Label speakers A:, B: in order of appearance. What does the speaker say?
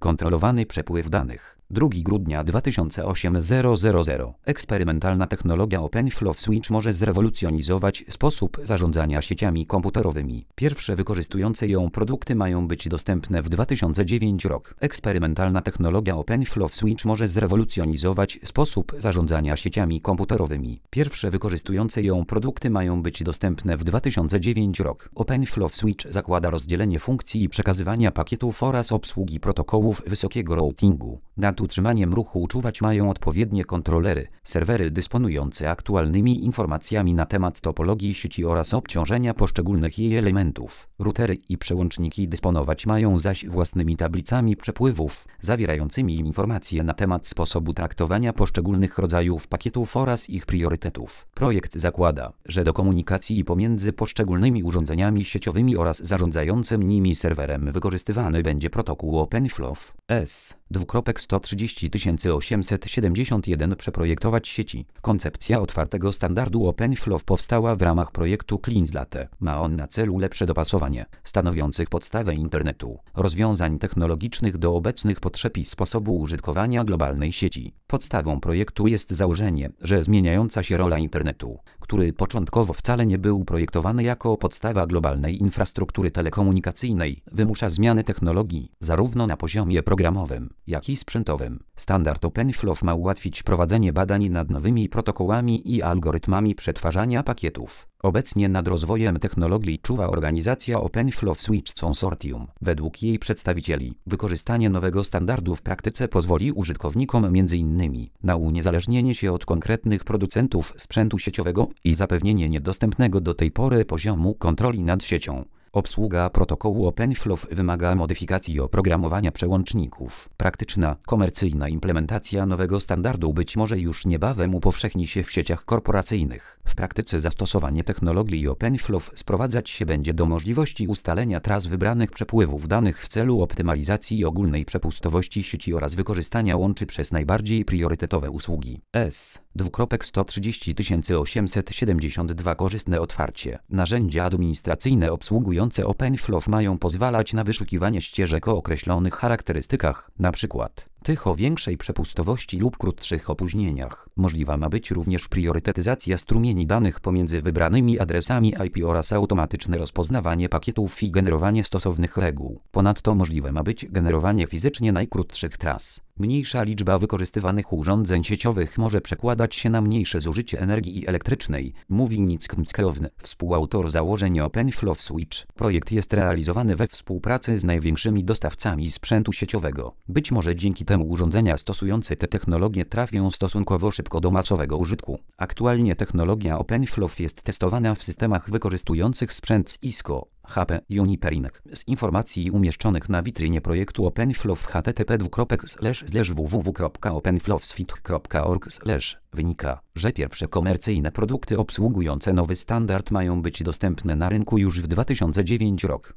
A: kontrolowany przepływ danych. 2 grudnia 2008 000. Eksperymentalna technologia OpenFlow Switch może zrewolucjonizować sposób zarządzania sieciami komputerowymi. Pierwsze wykorzystujące ją produkty mają być dostępne w 2009 rok. Eksperymentalna technologia OpenFlow Switch może zrewolucjonizować sposób zarządzania sieciami komputerowymi. Pierwsze wykorzystujące ją produkty mają być dostępne w 2009 rok. OpenFlow Switch zakłada rozdzielenie funkcji i przekazywania pakietów oraz obsługi protokołów wysokiego routingu. Nad utrzymaniem ruchu czuwać mają odpowiednie kontrolery, serwery dysponujące aktualnymi informacjami na temat topologii sieci oraz obciążenia poszczególnych jej elementów. Routery i przełączniki dysponować mają zaś własnymi tablicami przepływów, zawierającymi informacje na temat sposobu traktowania poszczególnych rodzajów pakietów oraz ich priorytetów. Projekt zakłada, że do komunikacji pomiędzy poszczególnymi urządzeniami sieciowymi oraz zarządzającym nimi serwerem wykorzystywany będzie protokół OpenFlow S. 13871 przeprojektować sieci. Koncepcja otwartego standardu OpenFlow powstała w ramach projektu CleanSlate. Ma on na celu lepsze dopasowanie stanowiących podstawę internetu rozwiązań technologicznych do obecnych potrzeb i sposobu użytkowania globalnej sieci. Podstawą projektu jest założenie, że zmieniająca się rola internetu, który początkowo wcale nie był projektowany jako podstawa globalnej infrastruktury telekomunikacyjnej, wymusza zmiany technologii, zarówno na poziomie programowym, jak i sprzętowym. Standard OpenFlow ma ułatwić prowadzenie badań nad nowymi protokołami i algorytmami przetwarzania pakietów. Obecnie nad rozwojem technologii czuwa organizacja OpenFlow Switch Consortium. Według jej przedstawicieli, wykorzystanie nowego standardu w praktyce pozwoli użytkownikom m.in. na uniezależnienie się od konkretnych producentów sprzętu sieciowego i zapewnienie niedostępnego do tej pory poziomu kontroli nad siecią. Obsługa protokołu OpenFlow wymaga modyfikacji oprogramowania przełączników. Praktyczna, komercyjna implementacja nowego standardu być może już niebawem upowszechni się w sieciach korporacyjnych. W praktyce zastosowanie technologii OpenFlow sprowadzać się będzie do możliwości ustalenia tras wybranych przepływów danych w celu optymalizacji ogólnej przepustowości sieci oraz wykorzystania łączy przez najbardziej priorytetowe usługi. S. 13872 Korzystne otwarcie. Narzędzia administracyjne obsługujące OpenFlow mają pozwalać na wyszukiwanie ścieżek o określonych charakterystykach, np. tych o większej przepustowości lub krótszych opóźnieniach. Możliwa ma być również priorytetyzacja strumieni danych pomiędzy wybranymi adresami IP oraz automatyczne rozpoznawanie pakietów i generowanie stosownych reguł. Ponadto możliwe ma być generowanie fizycznie najkrótszych tras. Mniejsza liczba wykorzystywanych urządzeń sieciowych może przekładać się na mniejsze zużycie energii elektrycznej, mówi Nick Mckowne, współautor założeń OpenFlow Switch. Projekt jest realizowany we współpracy z największymi dostawcami sprzętu sieciowego. Być może dzięki temu urządzenia stosujące te technologie trafią stosunkowo szybko do masowego użytku. Aktualnie technologia OpenFlow jest testowana w systemach wykorzystujących sprzęt Cisco, HP, Uniper. Z informacji umieszczonych na witrynie projektu OpenFlow http://www.openflowswitch.org wynika, że pierwsze komercyjne produkty obsługujące nowy standard mają być dostępne na rynku już w 2009 rok.